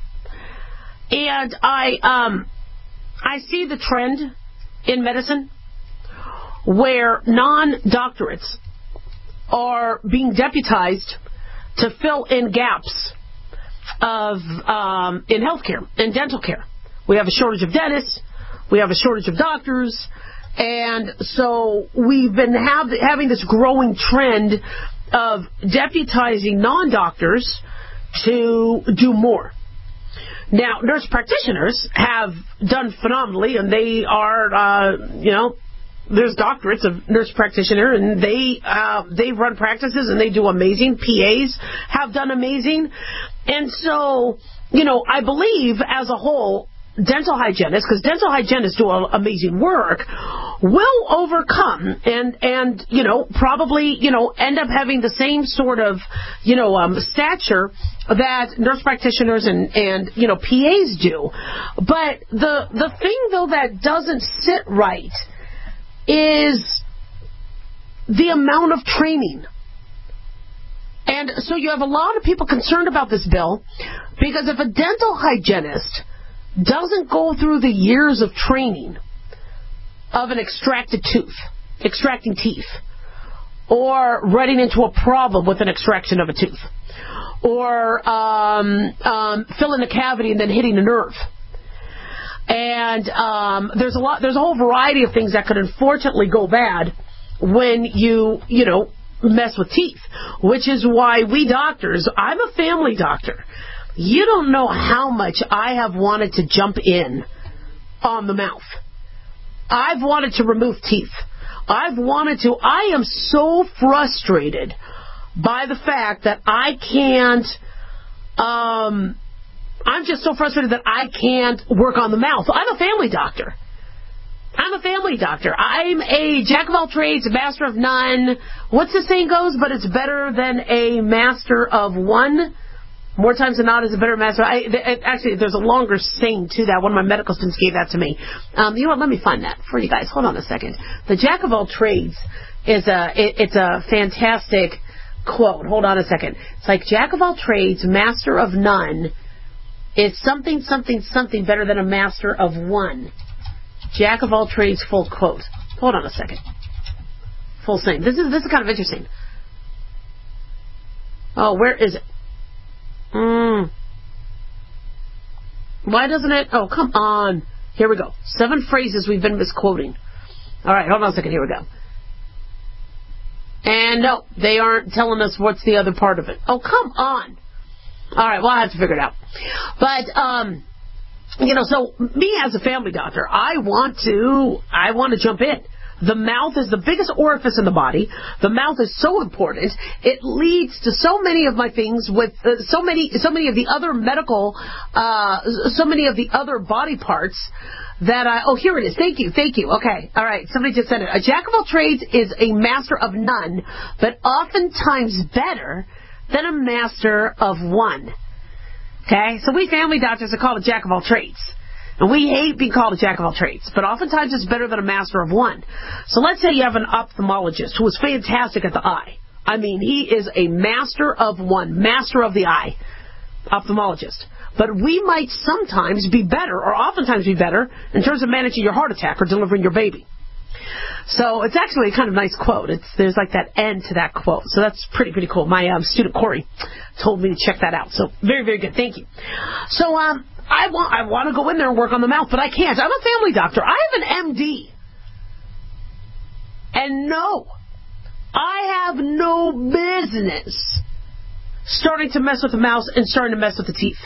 and I um, I see the trend in medicine where non-doctorates are being deputized to fill in gaps of um, in healthcare, in dental care. We have a shortage of dentists. We have a shortage of doctors. And so we've been have, having this growing trend of deputizing non-doctors to do more. Now, nurse practitioners have done phenomenally, and they are, uh, you know, there's doctorates of nurse practitioner, and they uh, they run practices, and they do amazing. P As have done amazing. And so, you know, I believe as a whole, dental hygienists, because dental hygienists do amazing work, will overcome and, and, you know, probably, you know, end up having the same sort of, you know, um, stature that nurse practitioners and, and, you know, P As do. But the, the thing, though, that doesn't sit right is the amount of training. And so you have a lot of people concerned about this bill, because if a dental hygienist doesn't go through the years of training of an extracted tooth, extracting teeth, or running into a problem with an extraction of a tooth, or um, um, filling a cavity and then hitting a nerve. And um, there's a lot, there's a whole variety of things that could unfortunately go bad when you, you know, mess with teeth, which is why we doctors, I'm a family doctor. You don't know how much I have wanted to jump in on the mouth. I've wanted to remove teeth. I've wanted to. I am so frustrated by the fact that I can't, um, I'm just so frustrated that I can't work on the mouth. I'm a family doctor. I'm a family doctor. I'm a jack of all trades, a master of none. What's the saying goes? But it's better than a master of one. More times than not is a better master. I, th- actually, there's a longer saying to that. One of my medical students gave that to me. Um, you know what? Let me find that for you guys. Hold on a second. The jack of all trades is a it, it's a fantastic quote. Hold on a second. It's like jack of all trades, master of none is something, something, something better than a master of one. Jack of all trades, full quote. Hold on a second. Full saying. This is this is kind of interesting. Oh, where is it? Mm. Why doesn't it? Oh, come on. Here we go. Seven phrases we've been misquoting. All right, hold on a second. Here we go. And no, they aren't telling us what's the other part of it. Oh, come on. All right, well, I have to figure it out. But, um, you know, so me as a family doctor, I want to, I want to jump in. The mouth is the biggest orifice in the body. The mouth is so important. It leads to so many of my things with uh, so many, so many of the other medical, uh, so many of the other body parts that I, oh, here it is. Thank you. Thank you. Okay. All right. Somebody just said it. A jack of all trades is a master of none, but oftentimes better than a master of one. Okay. So we family doctors are called a jack of all trades. And we hate being called a jack of all trades, but oftentimes it's better than a master of one. So let's say you have an ophthalmologist who is fantastic at the eye. I mean, he is a master of one, master of the eye, ophthalmologist. But we might sometimes be better, or oftentimes be better, in terms of managing your heart attack or delivering your baby. So it's actually a kind of nice quote. It's, there's like that end to that quote. So that's pretty, pretty cool. My um, student Corey told me to check that out. So very, very good. Thank you. So, um, I want I want to go in there and work on the mouth, but I can't. I'm a family doctor. I have an M D. And no, I have no business starting to mess with the mouth and starting to mess with the teeth.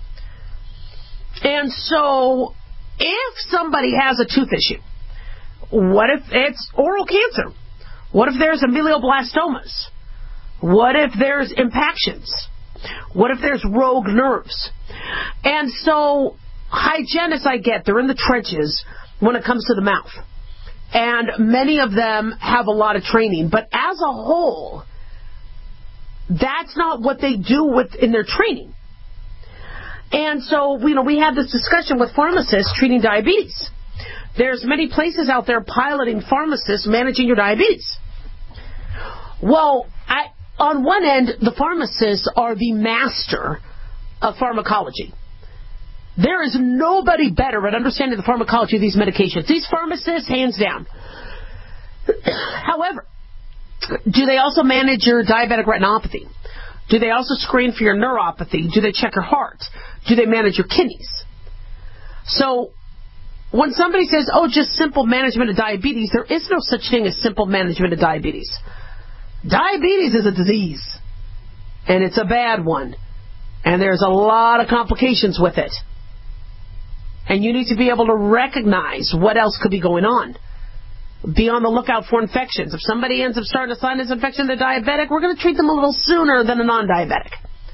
And so if somebody has a tooth issue, what if it's oral cancer? What if there's amealioblastomas? What if there's impactions? What if there's rogue nerves? And so hygienists, I get, they're in the trenches when it comes to the mouth. And many of them have a lot of training. But as a whole, that's not what they do with in their training. And so, you know, we had this discussion with pharmacists treating diabetes. There's many places out there piloting pharmacists managing your diabetes. Well, I, on one end, the pharmacists are the master of pharmacology. There is nobody better at understanding the pharmacology of these medications. These pharmacists, hands down. However, do they also manage your diabetic retinopathy? Do they also screen for your neuropathy? Do they check your heart? Do they manage your kidneys? So when somebody says, oh, just simple management of diabetes, there is no such thing as simple management of diabetes. Diabetes is a disease, and it's a bad one, and there's a lot of complications with it. And you need to be able to recognize what else could be going on. Be on the lookout for infections. If somebody ends up starting a sinus infection, they're diabetic, we're going to treat them a little sooner than a non-diabetic.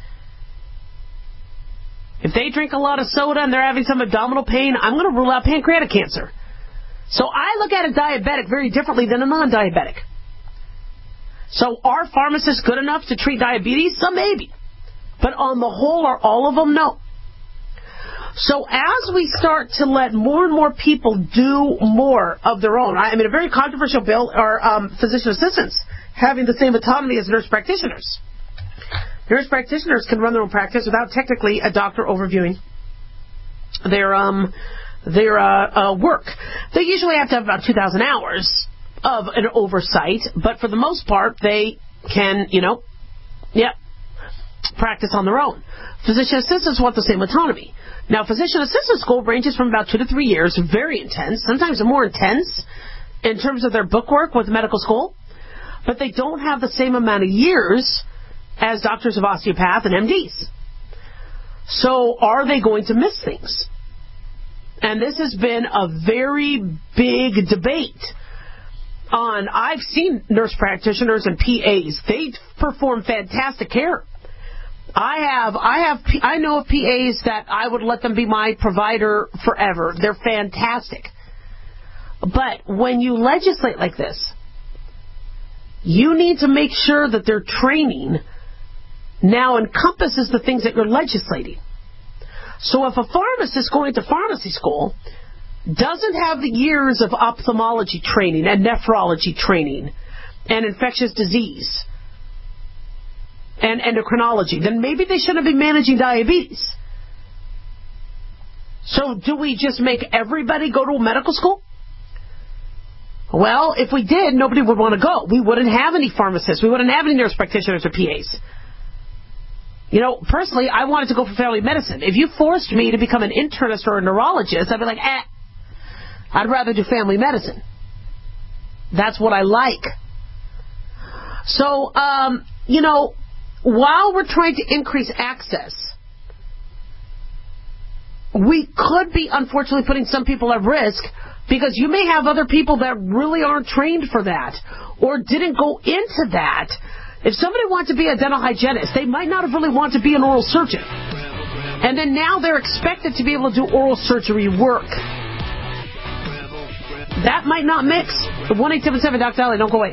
If they drink a lot of soda and they're having some abdominal pain, I'm going to rule out pancreatic cancer. So I look at a diabetic very differently than a non-diabetic. So are pharmacists good enough to treat diabetes? Some maybe. But on the whole, are all of them? No. So as we start to let more and more people do more of their own, I mean, a very controversial bill are um, physician assistants having the same autonomy as nurse practitioners. Nurse practitioners can run their own practice without technically a doctor overviewing their um their uh, uh, work. They usually have to have about two thousand hours of an oversight, but for the most part, they can, you know, yeah, practice on their own. Physician assistants want the same autonomy. Now, physician assistant school ranges from about two to three years, very intense, sometimes more intense in terms of their bookwork with medical school, but they don't have the same amount of years as doctors of osteopath and M Ds. So are they going to miss things? And this has been a very big debate on, I've seen nurse practitioners and P As. They perform fantastic care. I have, I have, I know of P As that I would let them be my provider forever. They're fantastic. But when you legislate like this, you need to make sure that their training now encompasses the things that you're legislating. So if a pharmacist going to pharmacy school doesn't have the years of ophthalmology training and nephrology training and infectious disease and endocrinology, then maybe they shouldn't be managing diabetes. So do we just make everybody go to a medical school? Well, if we did, nobody would want to go. We wouldn't have any pharmacists. We wouldn't have any nurse practitioners or P As. You know, personally, I wanted to go for family medicine. If you forced me to become an internist or a neurologist, I'd be like, eh, I'd rather do family medicine. That's what I like. So, um, you know, while we're trying to increase access, we could be, unfortunately, putting some people at risk because you may have other people that really aren't trained for that or didn't go into that. If somebody wants to be a dental hygienist, they might not have really wanted to be an oral surgeon. And then now they're expected to be able to do oral surgery work. That might not mix. one eight seven seven Doctor Dolly, don't go away.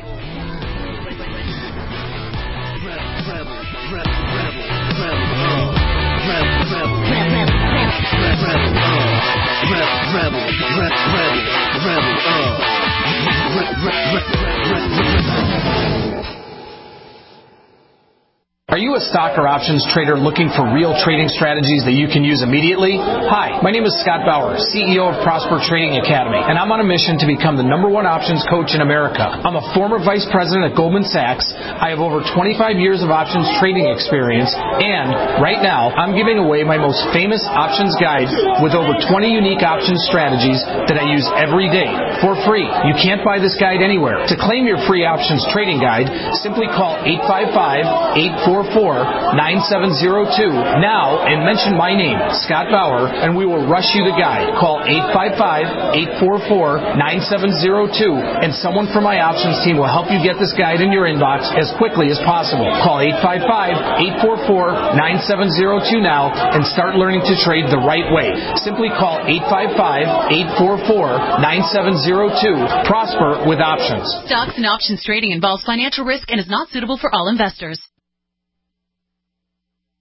Are you a stock or options trader looking for real trading strategies that you can use immediately? Hi, my name is Scott Bauer, C E O of Prosper Trading Academy, and I'm on a mission to become the number one options coach in America. I'm a former vice president at Goldman Sachs. I have over twenty-five years of options trading experience, and right now I'm giving away my most famous options guide with over twenty unique options strategies that I use every day for free. You can't buy this guide anywhere. To claim your free options trading guide, simply call eight five five, eight four four, nine seven zero two now and mention my name, Scott Bauer, and we will rush you the guide. Call eight five five, eight four four, nine seven zero two and someone from my options team will help you get this guide in your inbox as quickly as possible. Call eight five five, eight four four, nine seven zero two now and start learning to trade the right way. Simply call eight five five, eight four four, nine seven zero two. Prosper with options. Stocks and options trading involves financial risk and is not suitable for all investors.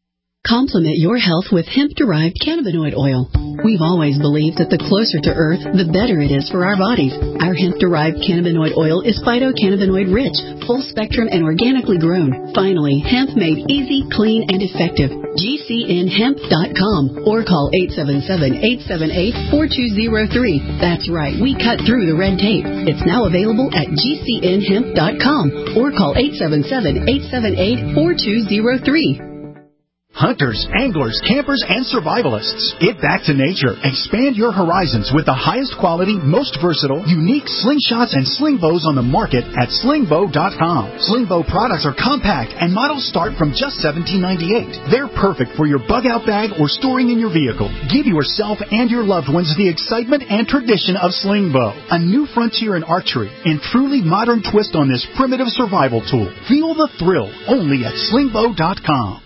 Complement your health with hemp-derived cannabinoid oil. We've always believed that the closer to Earth, the better it is for our bodies. Our hemp-derived cannabinoid oil is phytocannabinoid rich, full spectrum, and organically grown. Finally, hemp made easy, clean, and effective. G C N hemp dot com or call eight seven seven, eight seven eight, four two zero three. That's right, we cut through the red tape. It's now available at G C N hemp dot com or call eight seven seven, eight seven eight, four two zero three. Hunters, anglers, campers, and survivalists. Get back to nature. Expand your horizons with the highest quality, most versatile, unique slingshots and sling bows on the market at sling bow dot com. Sling bow products are compact and models start from just seventeen ninety-eight. They're perfect for your bug out bag or storing in your vehicle. Give yourself and your loved ones the excitement and tradition of sling bow. A new frontier in archery and truly modern twist on this primitive survival tool. Feel the thrill only at sling bow dot com.